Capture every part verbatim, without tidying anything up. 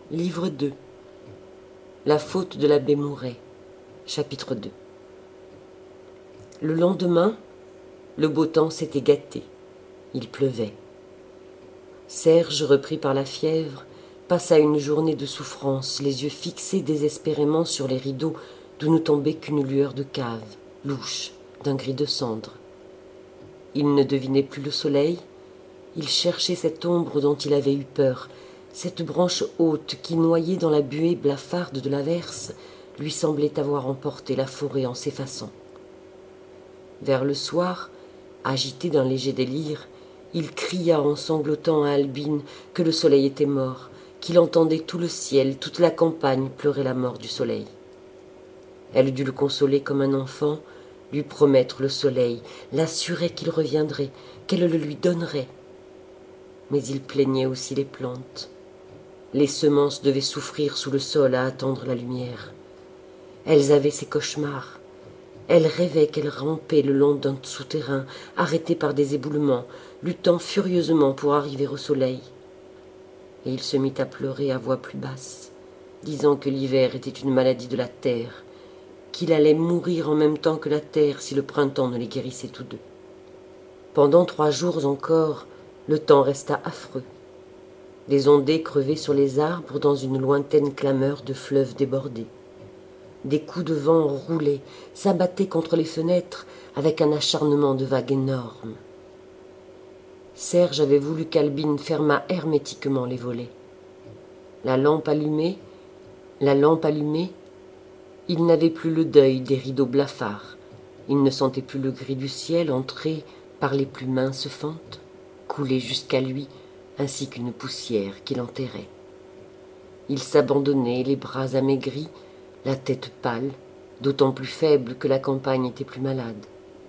Livre deux. La faute de l'abbé Mouret. Chapitre deux. Le lendemain, le beau temps s'était gâté. Il pleuvait. Serge, repris par la fièvre, passa une journée de souffrance, les yeux fixés désespérément sur les rideaux d'où ne tombait qu'une lueur de cave, louche, d'un gris de cendre. Il ne devinait plus le soleil. Il cherchait cette ombre dont il avait eu peur, cette branche haute qui, noyée dans la buée blafarde de l'averse, lui semblait avoir emporté la forêt en s'effaçant. Vers le soir, agité d'un léger délire, il cria en sanglotant à Albine que le soleil était mort, qu'il entendait tout le ciel, toute la campagne pleurer la mort du soleil. Elle dut le consoler comme un enfant, lui promettre le soleil, l'assurer qu'il reviendrait, qu'elle le lui donnerait. Mais il plaignait aussi les plantes. Les semences devaient souffrir sous le sol à attendre la lumière. Elles avaient ses cauchemars. Elle rêvait qu'elle rampait le long d'un souterrain, arrêtée par des éboulements, luttant furieusement pour arriver au soleil. Et il se mit à pleurer à voix plus basse, disant que l'hiver était une maladie de la terre, qu'il allait mourir en même temps que la terre si le printemps ne les guérissait tous deux. Pendant trois jours encore, le temps resta affreux. Des ondées crevaient sur les arbres dans une lointaine clameur de fleuves débordés. Des coups de vent roulaient, s'abattaient contre les fenêtres avec un acharnement de vagues énormes. Serge avait voulu qu'Albine fermât hermétiquement les volets. La lampe allumée, la lampe allumée, il n'avait plus le deuil des rideaux blafards. Il ne sentait plus le gris du ciel entrer par les plus minces fentes, couler jusqu'à lui, ainsi qu'une poussière qui l'enterrait. Il s'abandonnait, les bras amaigris, la tête pâle, d'autant plus faible que la campagne était plus malade.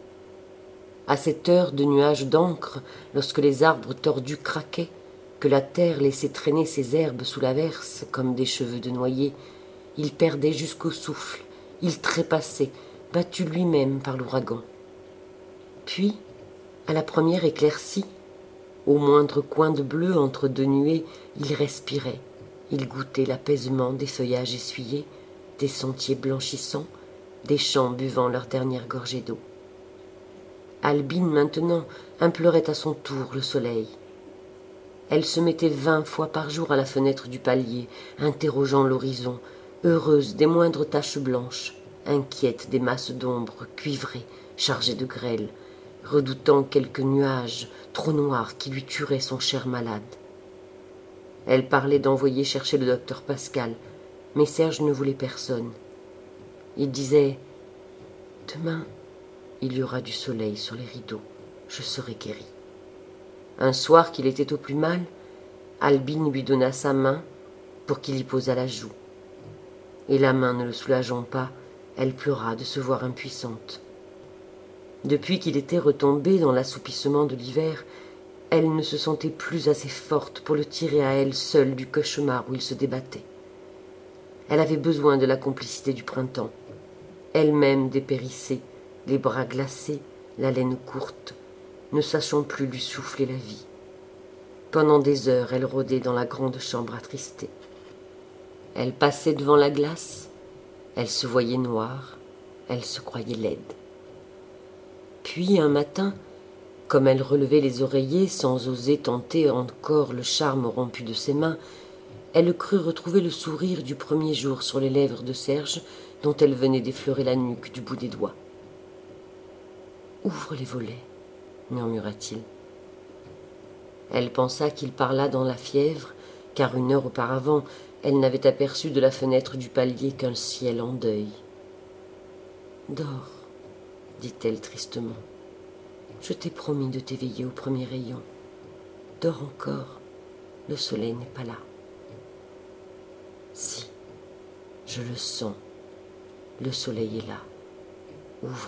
À cette heure de nuages d'encre, lorsque les arbres tordus craquaient, que la terre laissait traîner ses herbes sous l'averse comme des cheveux de noyer, il perdait jusqu'au souffle, il trépassait, battu lui-même par l'ouragan. Puis, à la première éclaircie, au moindre coin de bleu entre deux nuées, il respirait, il goûtait l'apaisement des feuillages essuyés, des sentiers blanchissants, des champs buvant leur dernière gorgée d'eau. Albine, maintenant, implorait à son tour le soleil. Elle se mettait vingt fois par jour à la fenêtre du palier, interrogeant l'horizon, heureuse des moindres taches blanches, inquiète des masses d'ombre cuivrées, chargées de grêle, redoutant quelques nuages trop noirs qui lui tueraient son cher malade. Elle parlait d'envoyer chercher le docteur Pascal, mais Serge ne voulait personne. Il disait « Demain, il y aura du soleil sur les rideaux, je serai guéri. » Un soir qu'il était au plus mal, Albine lui donna sa main pour qu'il y posât la joue. Et la main ne le soulageant pas, elle pleura de se voir impuissante. Depuis qu'il était retombé dans l'assoupissement de l'hiver, elle ne se sentait plus assez forte pour le tirer à elle seule du cauchemar où il se débattait. Elle avait besoin de la complicité du printemps, elle-même dépérissée, les bras glacés, la laine courte, ne sachant plus lui souffler la vie. Pendant des heures, elle rôdait dans la grande chambre attristée. Elle passait devant la glace, elle se voyait noire, elle se croyait laide. Puis, un matin, comme elle relevait les oreillers sans oser tenter encore le charme rompu de ses mains, elle crut retrouver le sourire du premier jour sur les lèvres de Serge, dont elle venait d'effleurer la nuque du bout des doigts. « Ouvre les volets » murmura-t-il. Elle pensa qu'il parla dans la fièvre, car une heure auparavant, elle n'avait aperçu de la fenêtre du palier qu'un ciel en deuil. « Dors, » dit-elle tristement. « Je t'ai promis de t'éveiller au premier rayon. Dors encore, le soleil n'est pas là. » « Si, je le sens, le soleil est là. Ouvre les volets. »